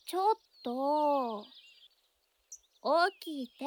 ちょっと、起きて。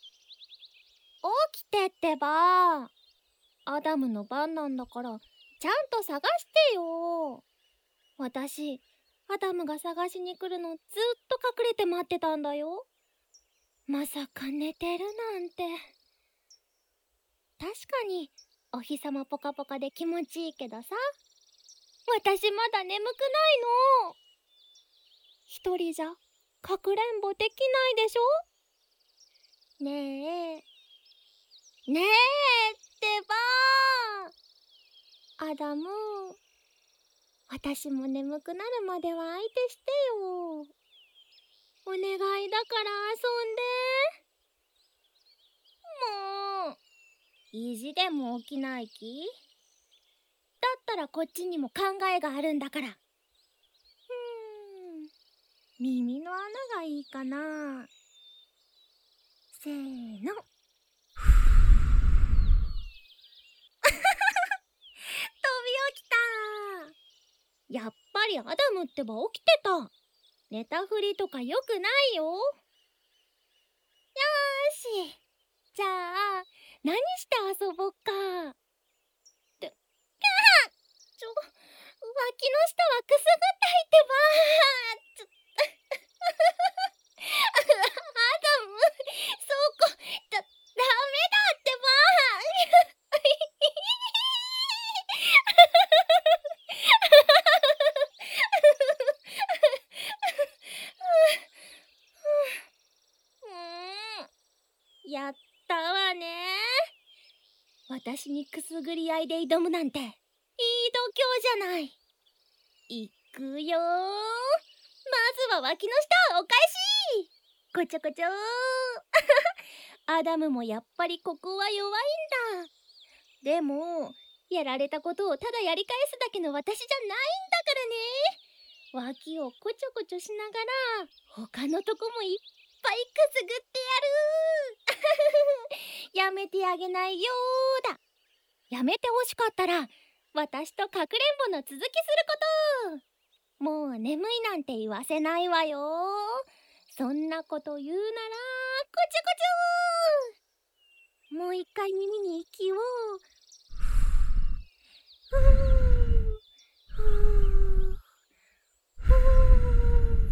起きてってば。アダムの番なんだから、ちゃんと探してよ。私、アダムが探しに来るのずっと隠れて待ってたんだよ。まさか寝てるなんて。確かに、お日様ポカポカで気持ちいいけどさ。私まだ眠くないの。一人じゃ、かくれんぼできないでしょ。ねえ。ねえってばー。アダム。私も眠くなるまでは相手してよ。お願いだから遊んで。もう、意地でも起きない気？だったらこっちにも考えがあるんだから。耳の穴がいいかな。せーの。飛び起きた。やっぱりアダムってば起きてた。寝たふりとかよくないよ。よーし。じゃあ、何して遊ぼっか。って、脇の下はくすぐったいってば。アダム、そこ、ダメだってば。やったわね。私にくすぐり合いで挑むなんていい度胸じゃない。いくよー。まずは脇の下お返し。こちょこちょー。アダムもやっぱりここは弱いんだ。でもやられたことをただやり返すだけの私じゃないんだからね。脇をこちょこちょしながら他のとこもいっぱいくすぐってやる。やめてあげないよーだ。やめてほしかったら私とかくれんぼの続きすること。もう眠いなんて言わせないわよ。そんなこと言うならこちょこちょ。もう一回耳に息を。ふーふーふー。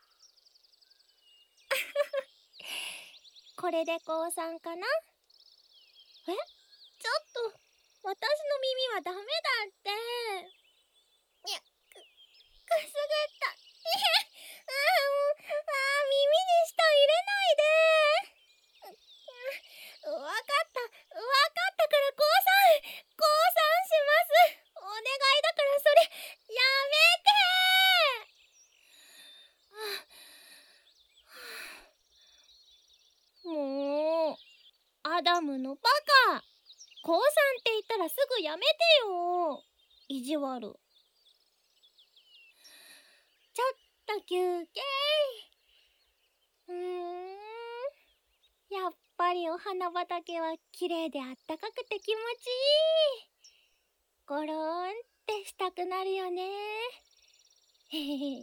これで降参かな。ちょっと私の耳はダメだって。くすぐった。耳に舌入れないで。わかったから降参します。お願いだからそれやめて。もうアダムのバカ。降参って言ったらすぐやめてよ。意地悪。ちょっと休憩。やっぱりお花畑は綺麗であったかくて気持ちいい。ゴローンってしたくなるよね。へへへ。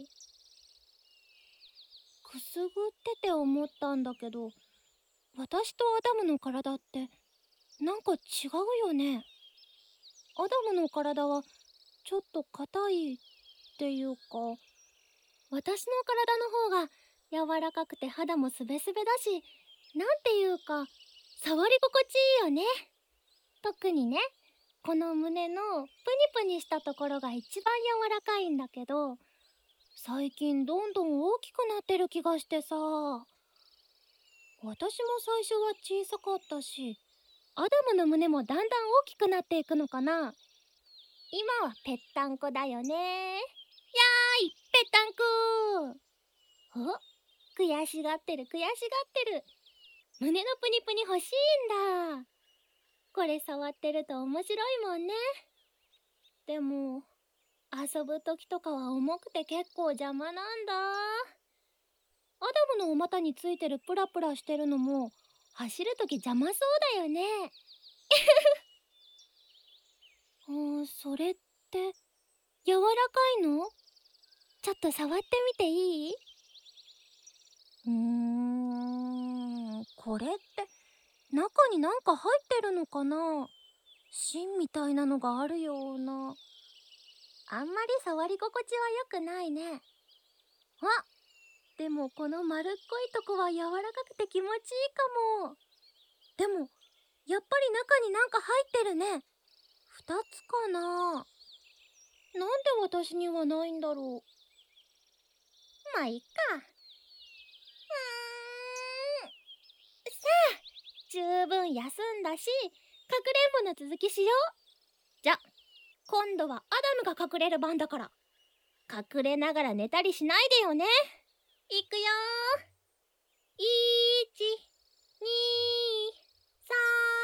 くすぐってて思ったんだけど、私とアダムの体ってなんか違うよね。アダムの体はちょっと硬いっていうか、私の体の方が柔らかくて肌もスベスベだし、なんていうか触り心地いいよね。特にね、この胸のプニプニしたところが一番柔らかいんだけど、最近どんどん大きくなってる気がしてさ。私も最初は小さかったし、アダムの胸もだんだん大きくなっていくのかな。今はぺったんこだよね。やーい、ぺったんこ。悔しがってる。胸のプニプニ欲しいんだ。これ触ってると面白いもんね。でも遊ぶ時とかは重くて結構邪魔なんだ。アダムのお股についてるプラプラしてるのも走る時邪魔そうだよね。それって柔らかいの？ちょっと触ってみていい？ これって中になんか入ってるのかな。芯みたいなのがあるような。あんまり触り心地は良くないね。あ、でもこの丸っこいとこは柔らかくて気持ちいいかも。でもやっぱり中になんか入ってるね。2つかな。なんで私にはないんだろう。まあいっか。さあ、十分休んだし、かくれんぼの続きしよう。じゃ、今度はアダムが隠れる番だから、隠れながら寝たりしないでよね。いくよー。1、2、3。